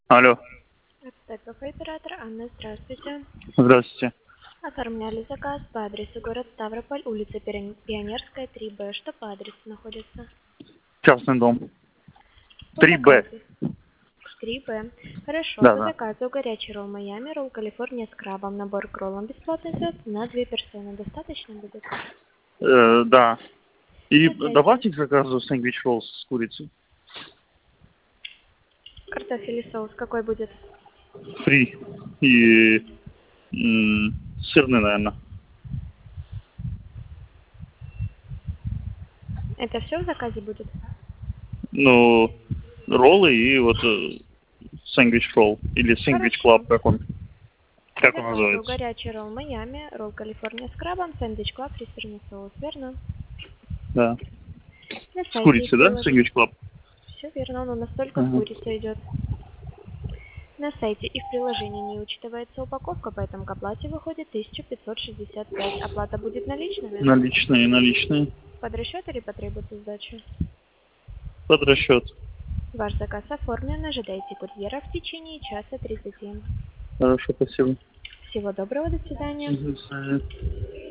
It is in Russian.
Алло. Это кафе-оператор Анна, здравствуйте. Здравствуйте. Оформляли заказ по адресу город Ставрополь, улица Пионерская, 3Б. Что по адресу находится? Частный дом. По 3Б. заказу. 3Б. Хорошо. Да, По да. заказу горячий ролл Майами, ролл Калифорния с крабом. Набор к роллам бесплатно идет на 2 персоны. Достаточно будет? Да. И На сайте. добавьте к заказу сэндвич ролл с курицей. Картофель и соус какой будет? Фри. И сырный, наверное. Это все в заказе будет? Ну, роллы и вот сэндвич ролл. Или сэндвич Хорошо. клаб, как он По заказу называется. горячий ролл Майами, ролл Калифорния с крабом, сэндвич клаб, фристерный соус. Верно? Да. На С сайте и в курицей, да? приложении. Сэндвич клаб. Все верно, но настолько с Ага. курицей идет. На сайте и в приложении не учитывается упаковка, поэтому к оплате выходит 1565. Оплата будет наличными? Наличные. Под расчет или потребуется сдача? Под расчет. Ваш заказ оформлен, ожидайте курьера в течение часа 30. Хорошо, спасибо. Всего доброго, до свидания. До свидания.